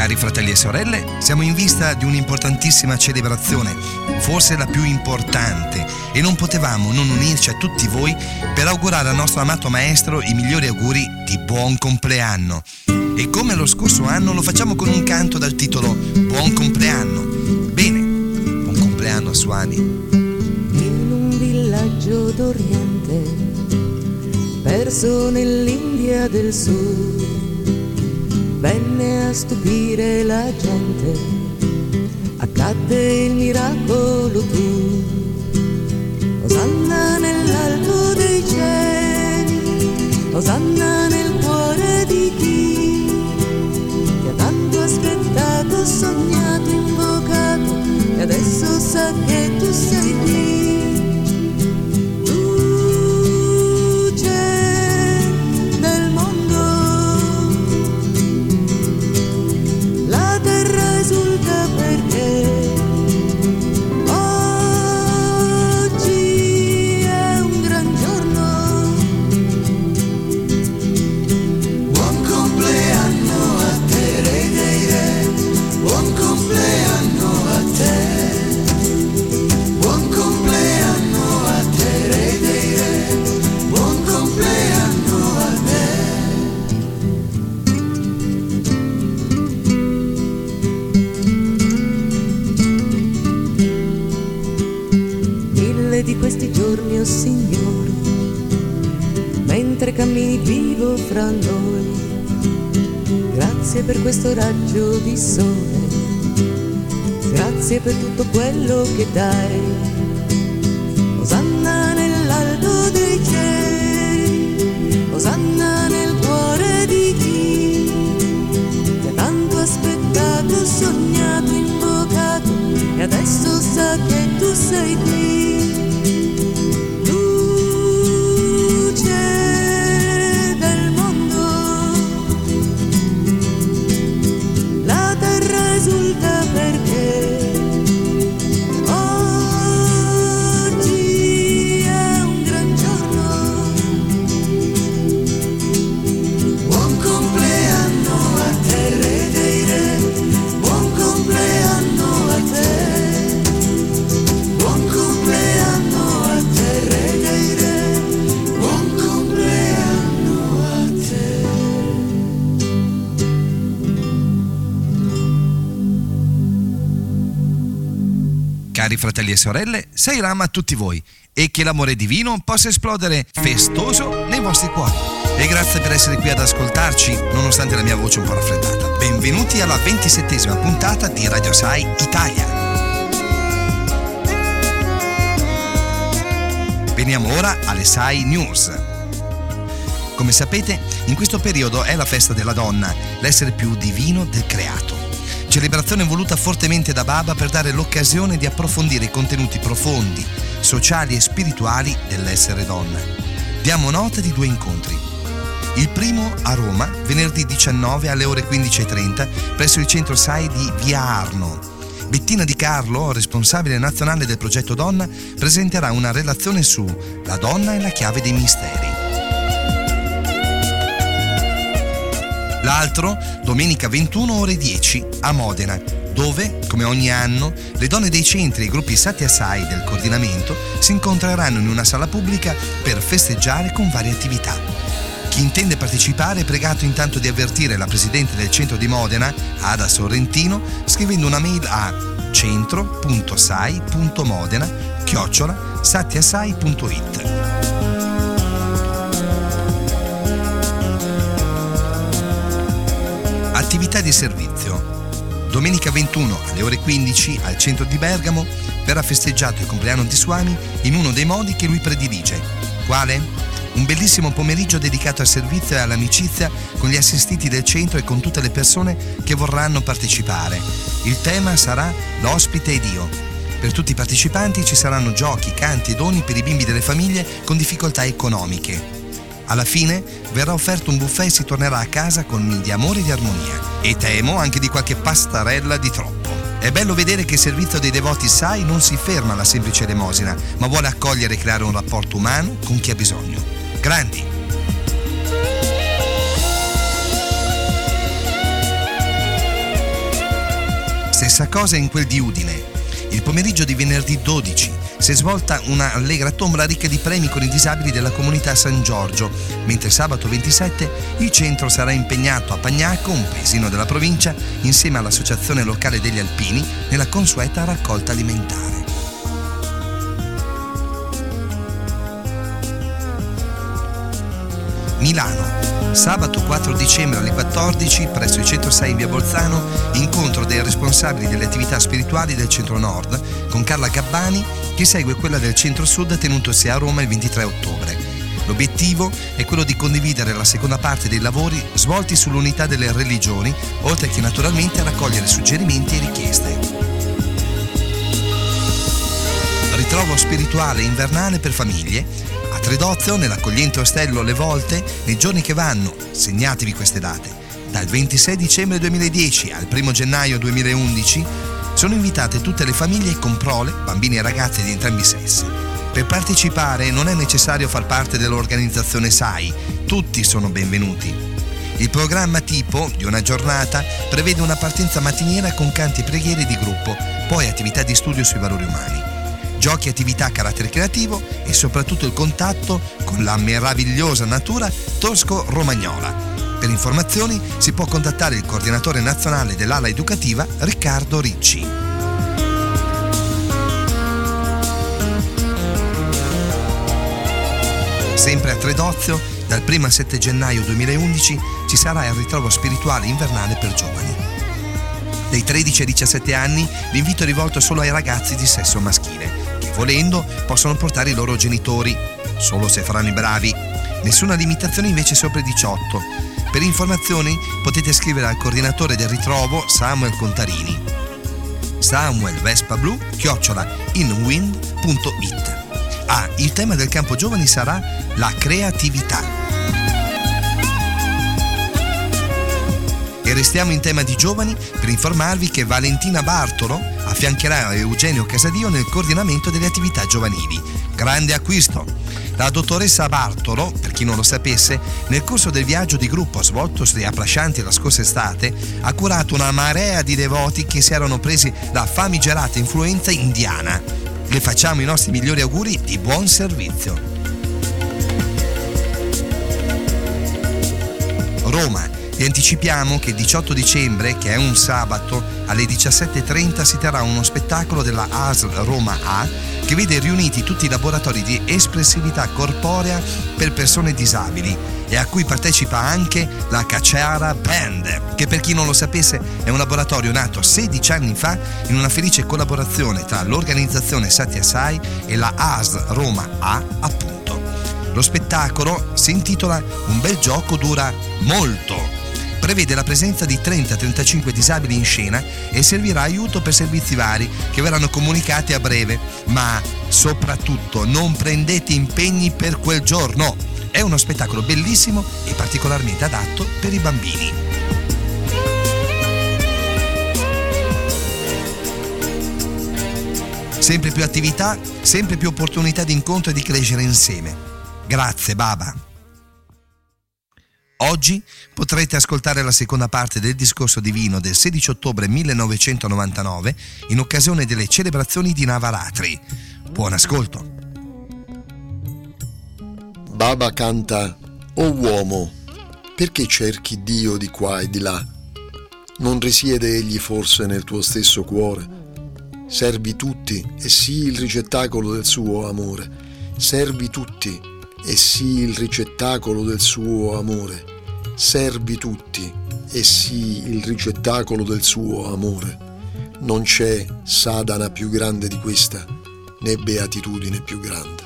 Cari fratelli e sorelle, siamo in vista di un'importantissima celebrazione, forse la più importante, e non potevamo non unirci a tutti voi per augurare al nostro amato maestro i migliori auguri di buon compleanno. E come lo scorso anno lo facciamo con un canto dal titolo Buon compleanno. Bene, buon compleanno Suani. In un villaggio d'Oriente, perso nell'India del Sud, venne a stupire la gente, accadde il miracolo tu. Osanna nell'alto dei cieli, osanna nel cuore di chi ti ha tanto aspettato, sognato, invocato, e adesso sa che tu sei qui. Di questi giorni, oh Signore, mentre cammini vivo fra noi, grazie per questo raggio di sole, grazie per tutto quello che dai. Osanna nell'alto dei cieli, osanna nel cuore di chi ti ha tanto aspettato, sognato, invocato, e adesso sa che tu sei qui. Cari fratelli e sorelle, Seiram a tutti voi e che l'amore divino possa esplodere festoso nei vostri cuori. E grazie per essere qui ad ascoltarci, nonostante la mia voce un po' raffreddata. Benvenuti alla 27esima puntata di Radio Sai Italia. Veniamo ora alle Sai News. Come sapete, in questo periodo è la festa della donna, l'essere più divino del creato. Celebrazione voluta fortemente da Baba per dare l'occasione di approfondire i contenuti profondi, sociali e spirituali dell'essere donna. Diamo nota di 2 incontri. Il primo a Roma, venerdì 19 alle ore 15:30, presso il centro SAI di Via Arno. Bettina Di Carlo, responsabile nazionale del progetto Donna, presenterà una relazione su La donna e la chiave dei misteri. L'altro, domenica 21 ore 10 a Modena, dove, come ogni anno, le donne dei centri e i gruppi Satya Sai del coordinamento si incontreranno in una sala pubblica per festeggiare con varie attività. Chi intende partecipare è pregato intanto di avvertire la presidente del centro di Modena, Ada Sorrentino, scrivendo una mail a centro.sai.modena@satyasai.it. Attività di servizio. Domenica 21 alle ore 15 al centro di Bergamo verrà festeggiato il compleanno di Swami in uno dei modi che lui predilige. Quale? Un bellissimo pomeriggio dedicato al servizio e all'amicizia con gli assistiti del centro e con tutte le persone che vorranno partecipare. Il tema sarà l'ospite ed io. Per tutti i partecipanti ci saranno giochi, canti e doni per i bimbi delle famiglie con difficoltà economiche. Alla fine verrà offerto un buffet e si tornerà a casa con mille di amore e di armonia. E temo anche di qualche pastarella di troppo. È bello vedere che il servizio dei devoti Sai non si ferma alla semplice elemosina, ma vuole accogliere e creare un rapporto umano con chi ha bisogno. Grandi! Stessa cosa in quel di Udine. Il pomeriggio di venerdì 12 si è svolta una allegra tombola ricca di premi con i disabili della comunità San Giorgio, mentre sabato 27 il centro sarà impegnato a Pagnaco, un paesino della provincia, insieme all'Associazione Locale degli Alpini, nella consueta raccolta alimentare. Milano. Sabato 4 dicembre alle 14 presso il Centro 6 in via Bolzano, incontro dei responsabili delle attività spirituali del Centro Nord con Carla Gabbani, che segue quella del Centro Sud tenutosi a Roma il 23 ottobre. L'obiettivo è quello di condividere la seconda parte dei lavori svolti sull'unità delle religioni, oltre che naturalmente raccogliere suggerimenti e richieste. Ritrovo spirituale invernale per famiglie a Tredozio, nell'accogliente ostello Le Volte, nei giorni che vanno, segnatevi queste date, dal 26 dicembre 2010 al 1 gennaio 2011, sono invitate tutte le famiglie con prole, bambini e ragazzi di entrambi i sessi. Per partecipare non è necessario far parte dell'organizzazione SAI, tutti sono benvenuti. Il programma tipo di una giornata prevede una partenza mattiniera con canti e preghiere di gruppo, poi attività di studio sui valori umani, giochi e attività a carattere creativo e soprattutto il contatto con la meravigliosa natura tosco-romagnola. Per informazioni si può contattare il coordinatore nazionale dell'ala educativa Riccardo Ricci. Sempre a Tredozio, dal 1 al 7 gennaio 2011 ci sarà il ritrovo spirituale invernale per giovani. Dai 13 ai 17 anni l'invito è rivolto solo ai ragazzi di sesso maschile, che volendo possono portare i loro genitori, solo se faranno i bravi. Nessuna limitazione invece sopra i 18. Per informazioni potete scrivere al coordinatore del ritrovo Samuel Contarini. samuelvespablu@inwind.it. Il tema del campo giovani sarà la creatività. E restiamo in tema di giovani per informarvi che Valentina Bartolo affiancherà Eugenio Casadio nel coordinamento delle attività giovanili. Grande acquisto! La dottoressa Bartolo, per chi non lo sapesse, nel corso del viaggio di gruppo svoltosi a Prashanti la scorsa estate, ha curato una marea di devoti che si erano presi la famigerata influenza indiana. Le facciamo i nostri migliori auguri di buon servizio. Roma. Vi anticipiamo che il 18 dicembre, che è un sabato, alle 17:30 si terrà uno spettacolo della ASL Roma A che vede riuniti tutti i laboratori di espressività corporea per persone disabili e a cui partecipa anche la Cacciara Band, che per chi non lo sapesse è un laboratorio nato 16 anni fa in una felice collaborazione tra l'organizzazione Satya Sai e la ASL Roma A, appunto. Lo spettacolo si intitola Un bel gioco dura molto. Prevede la presenza di 30-35 disabili in scena e servirà aiuto per servizi vari che verranno comunicati a breve, ma soprattutto non prendete impegni per quel giorno. È uno spettacolo bellissimo e particolarmente adatto per i bambini. Sempre più attività, sempre più opportunità di incontro e di crescere insieme. Grazie Baba. Oggi potrete ascoltare la seconda parte del discorso divino del 16 ottobre 1999 in occasione delle celebrazioni di Navaratri. Buon ascolto. Baba canta: "O uomo, perché cerchi Dio di qua e di là? Non risiede egli forse nel tuo stesso cuore? Servi tutti e sii il ricettacolo del suo amore. Servi tutti e sii il ricettacolo del suo amore. Servi tutti e sii il ricettacolo del suo amore. Non c'è sadhana più grande di questa, né beatitudine più grande."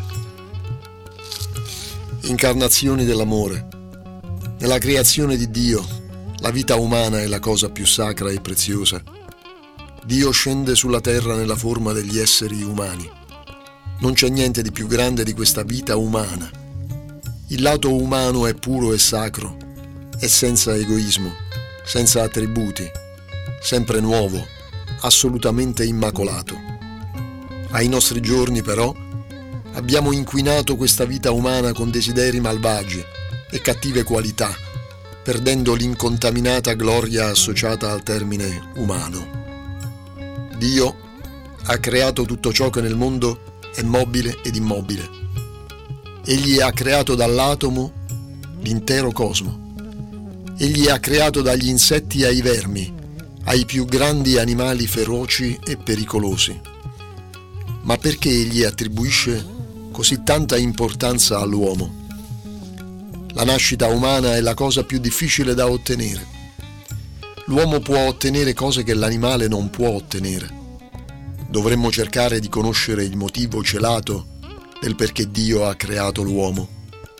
Incarnazioni dell'amore. Nella creazione di Dio, la vita umana è la cosa più sacra e preziosa. Dio scende sulla terra nella forma degli esseri umani. Non c'è niente di più grande di questa vita umana. Il lato umano è puro e sacro, è senza egoismo, senza attributi, sempre nuovo, assolutamente immacolato. Ai nostri giorni, però, abbiamo inquinato questa vita umana con desideri malvagi e cattive qualità, perdendo l'incontaminata gloria associata al termine umano. Dio ha creato tutto ciò che nel mondo è mobile ed immobile. Egli ha creato dall'atomo l'intero cosmo. Egli ha creato dagli insetti ai vermi, ai più grandi animali feroci e pericolosi. Ma perché egli attribuisce così tanta importanza all'uomo? La nascita umana è la cosa più difficile da ottenere. L'uomo può ottenere cose che l'animale non può ottenere. Dovremmo cercare di conoscere il motivo celato del perché Dio ha creato l'uomo.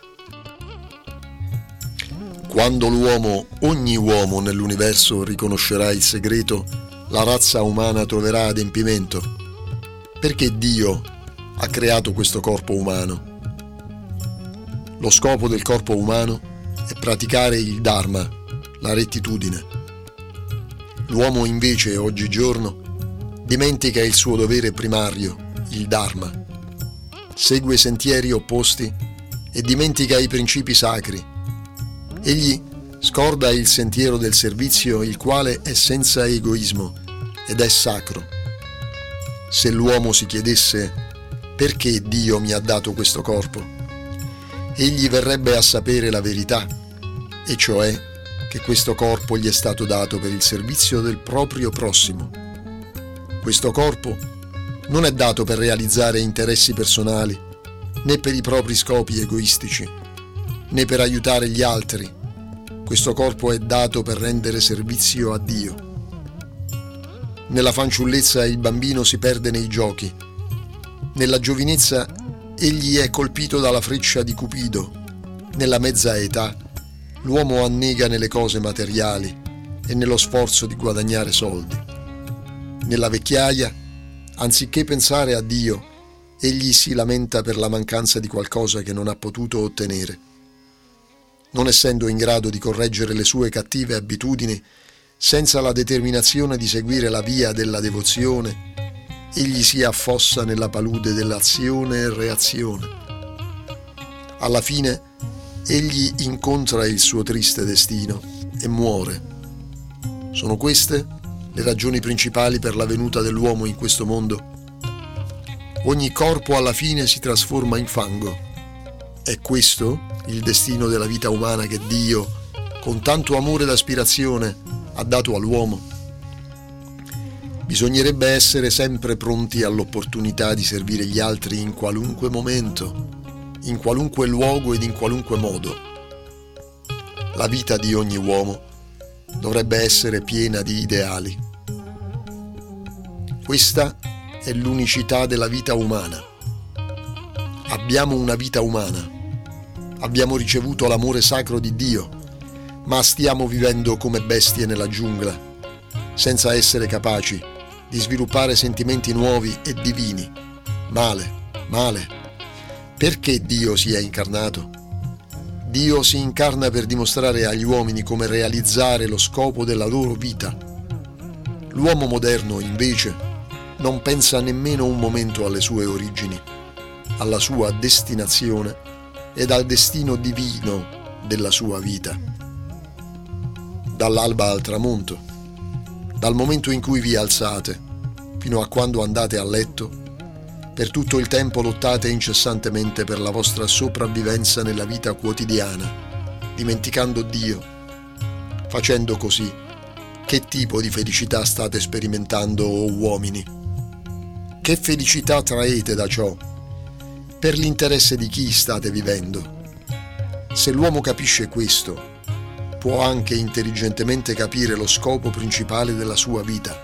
Quando ogni uomo nell'universo riconoscerà il segreto, la razza umana troverà adempimento. Perché Dio ha creato questo corpo umano? Lo scopo del corpo umano è praticare il Dharma, la rettitudine. L'uomo invece, oggigiorno, dimentica il suo dovere primario, il Dharma. Segue sentieri opposti e dimentica i principi sacri. Egli scorda il sentiero del servizio, il quale è senza egoismo ed è sacro. Se l'uomo si chiedesse perché Dio mi ha dato questo corpo, egli verrebbe a sapere la verità, e cioè che questo corpo gli è stato dato per il servizio del proprio prossimo. Questo corpo non è dato per realizzare interessi personali, né per i propri scopi egoistici, né per aiutare gli altri. Questo corpo è dato per rendere servizio a Dio. Nella fanciullezza il bambino si perde nei giochi. Nella giovinezza egli è colpito dalla freccia di Cupido. Nella mezza età l'uomo annega nelle cose materiali e nello sforzo di guadagnare soldi. Nella vecchiaia, anziché pensare a Dio, egli si lamenta per la mancanza di qualcosa che non ha potuto ottenere. Non essendo in grado di correggere le sue cattive abitudini, senza la determinazione di seguire la via della devozione, egli si affossa nella palude dell'azione e reazione. Alla fine, egli incontra il suo triste destino e muore. Sono queste le ragioni principali per la venuta dell'uomo in questo mondo. Ogni corpo alla fine si trasforma in fango. È questo il destino della vita umana che Dio, con tanto amore ed aspirazione, ha dato all'uomo? Bisognerebbe essere sempre pronti all'opportunità di servire gli altri in qualunque momento, in qualunque luogo ed in qualunque modo. La vita di ogni uomo dovrebbe essere piena di ideali. Questa è l'unicità della vita umana. Abbiamo una vita umana. Abbiamo ricevuto l'amore sacro di Dio, ma stiamo vivendo come bestie nella giungla, senza essere capaci di sviluppare sentimenti nuovi e divini. Male. Perché Dio si è incarnato? Dio si incarna per dimostrare agli uomini come realizzare lo scopo della loro vita. L'uomo moderno, invece, non pensa nemmeno un momento alle sue origini, alla sua destinazione ed al destino divino della sua vita. Dall'alba al tramonto, dal momento in cui vi alzate fino a quando andate a letto, per tutto il tempo lottate incessantemente per la vostra sopravvivenza nella vita quotidiana, dimenticando Dio. Facendo così, che tipo di felicità state sperimentando, o uomini? Che felicità traete da ciò? Per l'interesse di chi state vivendo? Se l'uomo capisce questo, può anche intelligentemente capire lo scopo principale della sua vita.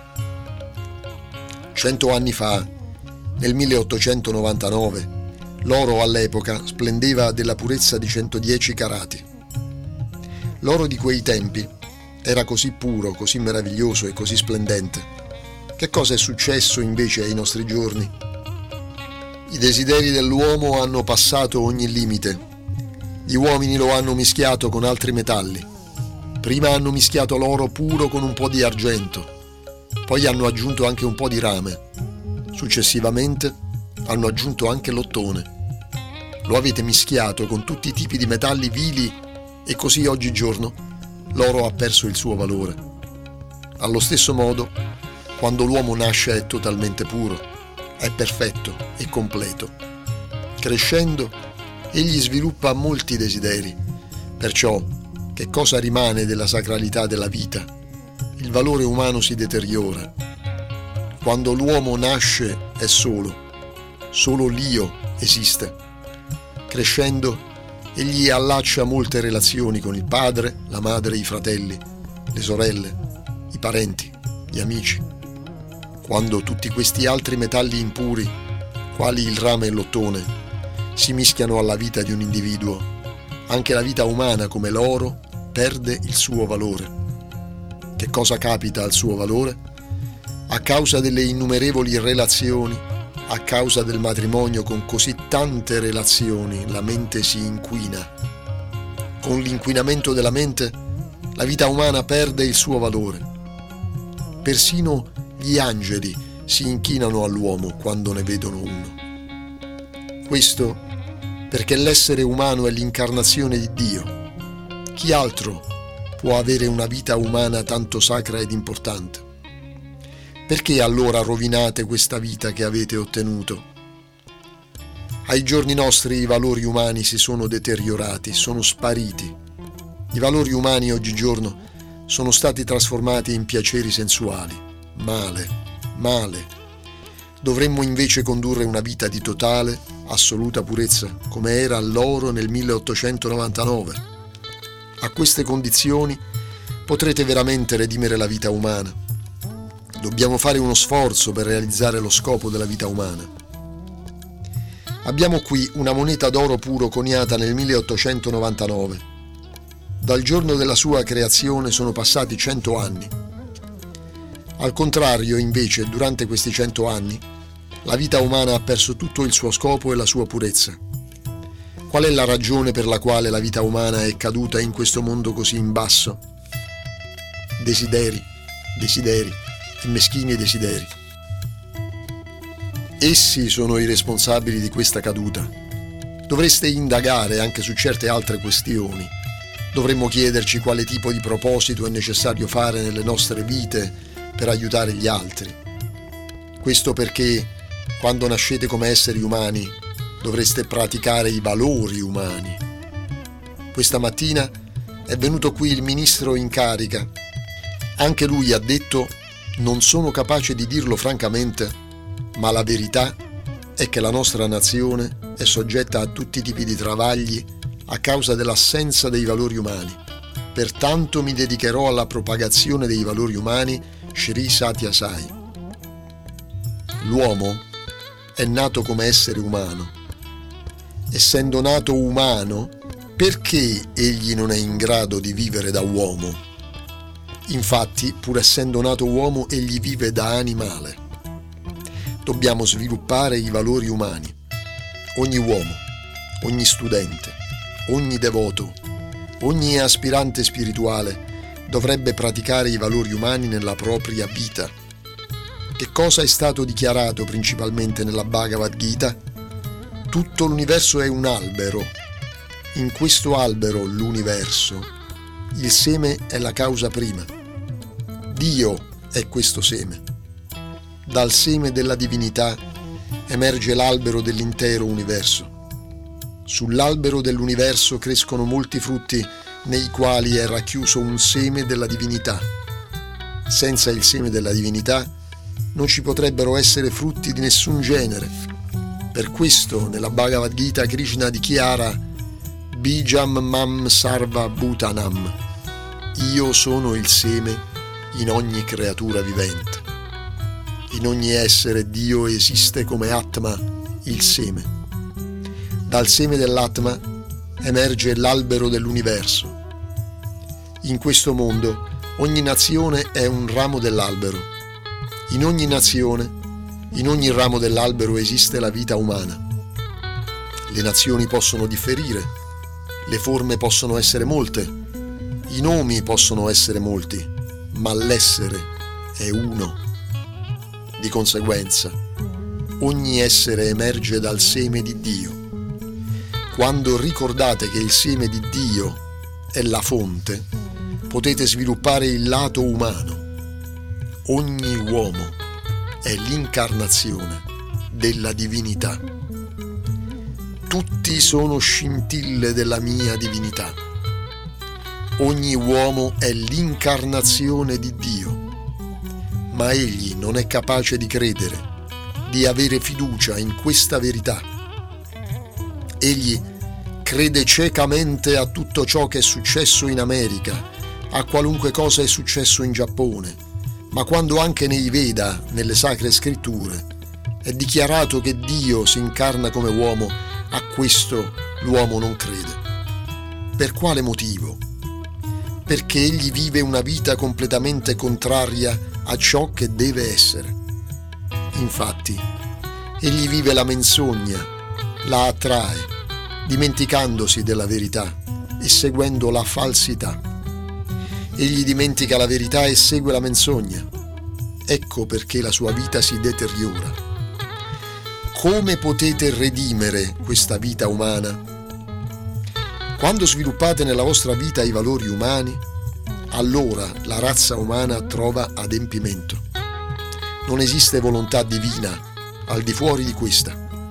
100 anni fa, nel 1899, l'oro all'epoca splendeva della purezza di 110 carati. L'oro di quei tempi era così puro, così meraviglioso e così splendente. Che cosa è successo invece ai nostri giorni? I desideri dell'uomo hanno passato ogni limite. Gli uomini lo hanno mischiato con altri metalli. Prima hanno mischiato l'oro puro con un po' di argento, poi hanno aggiunto anche un po' di rame. Successivamente hanno aggiunto anche l'ottone. Lo avete mischiato con tutti i tipi di metalli vili e così oggigiorno l'oro ha perso il suo valore. Allo stesso modo, Quando l'uomo nasce è totalmente puro, è perfetto e completo. Crescendo, egli sviluppa molti desideri. Perciò, che cosa rimane della sacralità della vita? Il valore umano si deteriora. Quando l'uomo nasce è solo l'io esiste. Crescendo, egli allaccia molte relazioni con il padre, la madre, i fratelli, le sorelle, i parenti, gli amici. Quando tutti questi altri metalli impuri, quali il rame e l'ottone, si mischiano alla vita di un individuo, anche la vita umana, come l'oro, perde il suo valore. Che cosa capita al suo valore? A causa delle innumerevoli relazioni, a causa del matrimonio con così tante relazioni, la mente si inquina. Con l'inquinamento della mente, la vita umana perde il suo valore. Persino gli angeli si inchinano all'uomo quando ne vedono uno. Questo perché l'essere umano è l'incarnazione di Dio. Chi altro può avere una vita umana tanto sacra ed importante? Perché allora rovinate questa vita che avete ottenuto? Ai giorni nostri i valori umani si sono deteriorati, sono spariti. I valori umani oggigiorno sono stati trasformati in piaceri sensuali. Male. Dovremmo invece condurre una vita di totale, assoluta purezza, come era l'oro nel 1899. A queste condizioni potrete veramente redimere la vita umana. Dobbiamo fare uno sforzo per realizzare lo scopo della vita umana. Abbiamo qui una moneta d'oro puro coniata nel 1899. Dal giorno della sua creazione sono passati 100 anni. Al contrario, invece, durante questi 100 anni, la vita umana ha perso tutto il suo scopo e la sua purezza. Qual è la ragione per la quale la vita umana è caduta in questo mondo così in basso? Desideri e meschini desideri. Essi sono i responsabili di questa caduta. Dovreste indagare anche su certe altre questioni. Dovremmo chiederci quale tipo di proposito è necessario fare nelle nostre vite per aiutare gli altri. Questo perché, quando nascete come esseri umani, dovreste praticare i valori umani. Questa mattina è venuto qui il ministro in carica. Anche lui ha detto: non sono capace di dirlo francamente, ma la verità è che la nostra nazione è soggetta a tutti i tipi di travagli a causa dell'assenza dei valori umani. Pertanto mi dedicherò alla propagazione dei valori umani, Sri Satya Sai. L'uomo è nato come essere umano. Essendo nato umano, perché egli non è in grado di vivere da uomo? Infatti, pur essendo nato uomo, egli vive da animale. Dobbiamo sviluppare i valori umani. Ogni uomo, ogni studente, ogni devoto, ogni aspirante spirituale dovrebbe praticare i valori umani nella propria vita. Che cosa è stato dichiarato principalmente nella Bhagavad Gita? Tutto l'universo è un albero. In questo albero, l'universo, il seme è la causa prima. Dio è questo seme. Dal seme della divinità emerge l'albero dell'intero universo. Sull'albero dell'universo crescono molti frutti nei quali è racchiuso un seme della divinità. Senza il seme della divinità non ci potrebbero essere frutti di nessun genere. Per questo nella Bhagavad Gita Krishna dichiara Bijam Mam Sarva Bhutanam. Io sono il seme in ogni creatura vivente. In ogni essere Dio esiste come Atma, il seme. Dal seme dell'Atma emerge l'albero dell'universo. In questo mondo ogni nazione è un ramo dell'albero. In ogni nazione, in ogni ramo dell'albero esiste la vita umana. Le nazioni possono differire, le forme possono essere molte, i nomi possono essere molti, ma l'essere è uno. Di conseguenza, ogni essere emerge dal seme di Dio. Quando ricordate che il seme di Dio è la fonte, potete sviluppare il lato umano. ogni uomo è l'incarnazione della divinità. Tutti sono scintille della mia divinità. Ogni uomo è l'incarnazione di Dio, ma egli non è capace di credere, di avere fiducia in questa verità. Egli crede ciecamente a tutto ciò che è successo in America, a qualunque cosa è successo in Giappone, ma quando anche nei Veda, nelle sacre scritture, è dichiarato che Dio si incarna come uomo, a questo l'uomo non crede. Per quale motivo? Perché egli vive una vita completamente contraria a ciò che deve essere. Infatti, egli vive la menzogna, la attrae, dimenticandosi della verità e seguendo la falsità. Egli dimentica la verità e segue la menzogna. Ecco perché la sua vita si deteriora. Come potete redimere questa vita umana? Quando sviluppate nella vostra vita i valori umani, allora la razza umana trova adempimento. Non esiste volontà divina al di fuori di questa.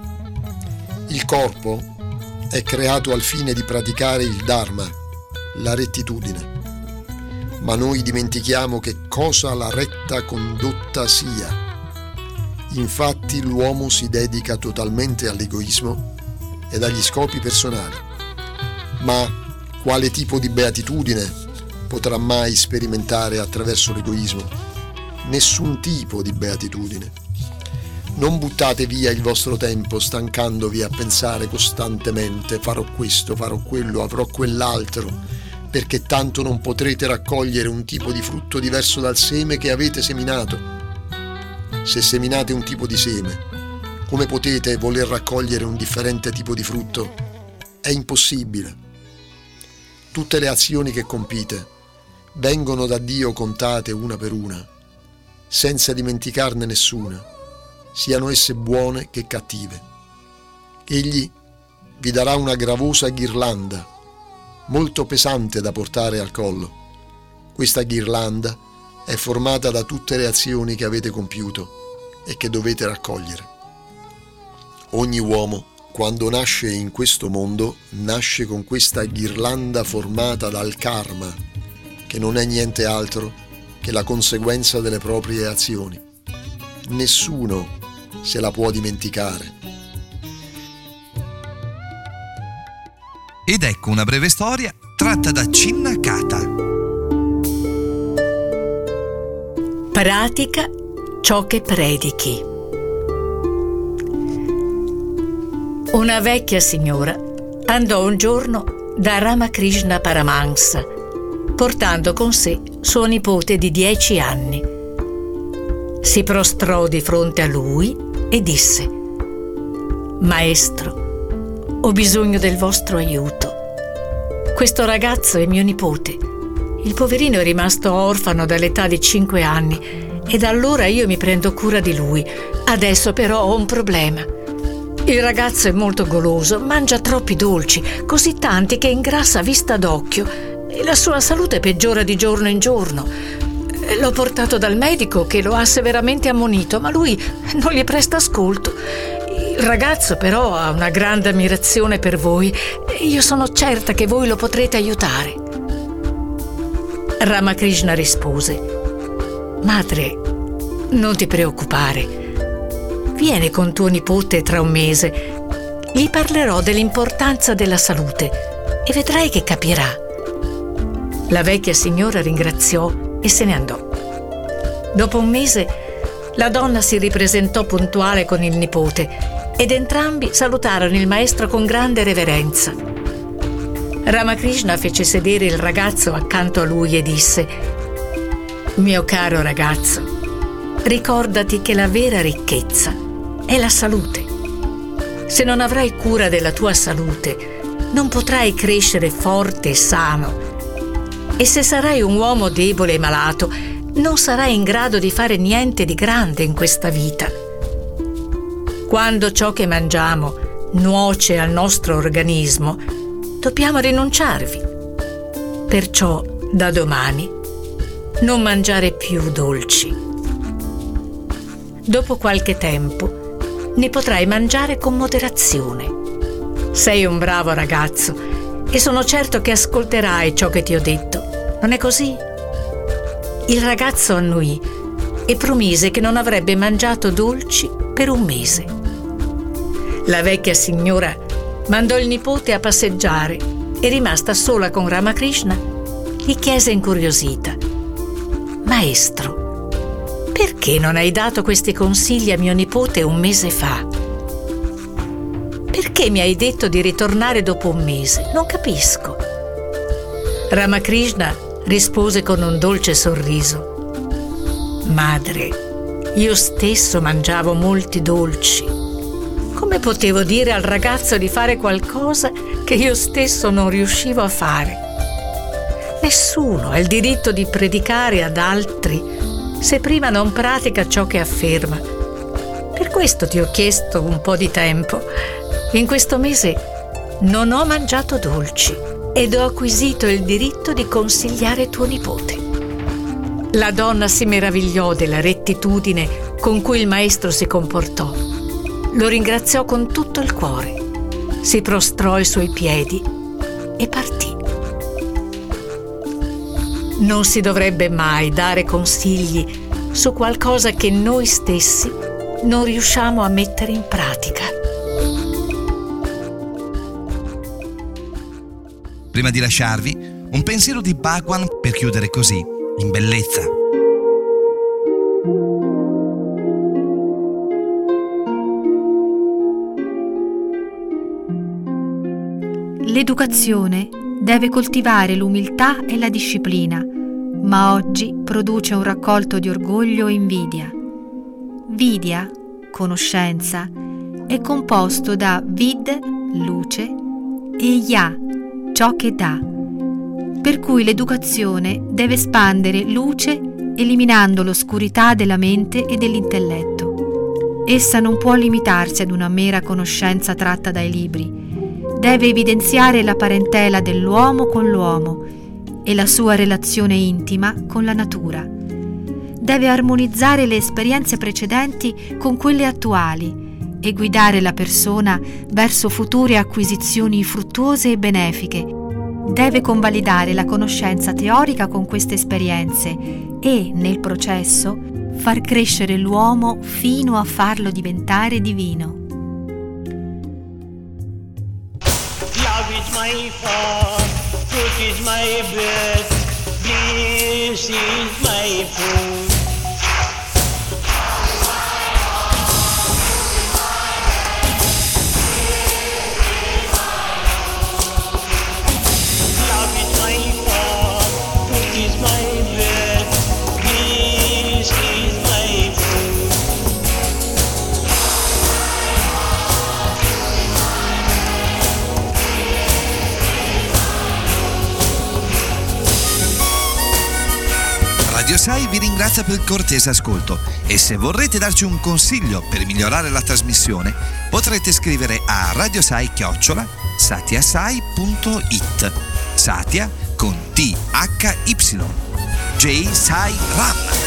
Il corpo è creato al fine di praticare il Dharma, la rettitudine. Ma noi dimentichiamo che cosa la retta condotta sia. Infatti l'uomo si dedica totalmente all'egoismo ed agli scopi personali. Ma quale tipo di beatitudine potrà mai sperimentare attraverso l'egoismo? Nessun tipo di beatitudine. Non buttate via il vostro tempo stancandovi a pensare costantemente farò questo, farò quello, avrò quell'altro, perché tanto non potrete raccogliere un tipo di frutto diverso dal seme che avete seminato. Se seminate un tipo di seme, come potete voler raccogliere un differente tipo di frutto? È impossibile. Tutte le azioni che compite vengono da Dio contate una per una, senza dimenticarne nessuna, siano esse buone che cattive. Egli vi darà una gravosa ghirlanda, molto pesante da portare al collo. Questa ghirlanda è formata da tutte le azioni che avete compiuto e che dovete raccogliere. Ogni uomo, quando nasce in questo mondo, nasce con questa ghirlanda formata dal karma, che non è niente altro che la conseguenza delle proprie azioni. Nessuno se la può dimenticare. Ed ecco una breve storia tratta da Chinna Kata. Pratica ciò che predichi. Una vecchia signora andò un giorno da Ramakrishna Paramahansa, portando con sé suo nipote di 10 anni. Si prostrò di fronte a lui e disse: «Maestro, ho bisogno del vostro aiuto. Questo ragazzo è mio nipote. Il poverino è rimasto orfano dall'età di 5 anni e da allora io mi prendo cura di lui. Adesso però ho un problema. Il ragazzo è molto goloso, mangia troppi dolci, così tanti che ingrassa a vista d'occhio e la sua salute peggiora di giorno in giorno. L'ho portato dal medico che lo ha severamente ammonito, ma lui non gli presta ascolto. Il ragazzo però ha una grande ammirazione per voi e io sono certa che voi lo potrete aiutare». Ramakrishna rispose: «Madre, non ti preoccupare. Vieni con tuo nipote tra un mese. Gli parlerò dell'importanza della salute e vedrai che capirà». La vecchia signora ringraziò e se ne andò. Dopo un mese la donna si ripresentò puntuale con il nipote ed entrambi salutarono il maestro con grande reverenza. Ramakrishna fece sedere il ragazzo accanto a lui e disse: «Mio caro ragazzo, ricordati che la vera ricchezza è la salute. Se non avrai cura della tua salute, non potrai crescere forte e sano. E se sarai un uomo debole e malato, non sarai in grado di fare niente di grande in questa vita. Quando ciò che mangiamo nuoce al nostro organismo, dobbiamo rinunciarvi. Perciò, da domani, non mangiare più dolci, dopo qualche tempo ne potrai mangiare con moderazione. Sei un bravo ragazzo e sono certo che ascolterai ciò che ti ho detto. Non è così? Il ragazzo annuì e promise che non avrebbe mangiato dolci per un mese. La vecchia signora mandò il nipote a passeggiare e, rimasta sola con Ramakrishna, gli chiese incuriosita: «Maestro, perché non hai dato questi consigli a mio nipote un mese fa? Perché mi hai detto di ritornare dopo un mese? Non capisco». Ramakrishna rispose con un dolce sorriso: «Madre, io stesso mangiavo molti dolci. Come potevo dire al ragazzo di fare qualcosa che io stesso non riuscivo a fare? Nessuno ha il diritto di predicare ad altri se prima non pratica ciò che afferma. Per questo ti ho chiesto un po' di tempo. In questo mese non ho mangiato dolci ed ho acquisito il diritto di consigliare tuo nipote». La donna si meravigliò della rettitudine con cui il maestro si comportò. Lo ringraziò con tutto il cuore, si prostrò ai suoi piedi e partì. Non si dovrebbe mai dare consigli su qualcosa che noi stessi non riusciamo a mettere in pratica. Prima di lasciarvi, un pensiero di Bhagwan per chiudere così, in bellezza. L'educazione deve coltivare l'umiltà e la disciplina, ma oggi produce un raccolto di orgoglio e invidia. Vidya, conoscenza, è composto da vid, luce, e ya, ciò che dà, per cui l'educazione deve espandere luce eliminando l'oscurità della mente e dell'intelletto. Essa non può limitarsi ad una mera conoscenza tratta dai libri. Deve evidenziare la parentela dell'uomo con l'uomo e la sua relazione intima con la natura. Deve armonizzare le esperienze precedenti con quelle attuali e guidare la persona verso future acquisizioni fruttuose e benefiche. Deve convalidare la conoscenza teorica con queste esperienze e, nel processo, far crescere l'uomo fino a farlo diventare divino. Love is my form, truth is my breath, bliss is my food. Love is my form, truth is my breath, bliss is my food. Radio Sai vi ringrazia per il cortese ascolto e se vorrete darci un consiglio per migliorare la trasmissione potrete scrivere a radiosai@satiasai.it. Satia con THY. Jai Sai Ram.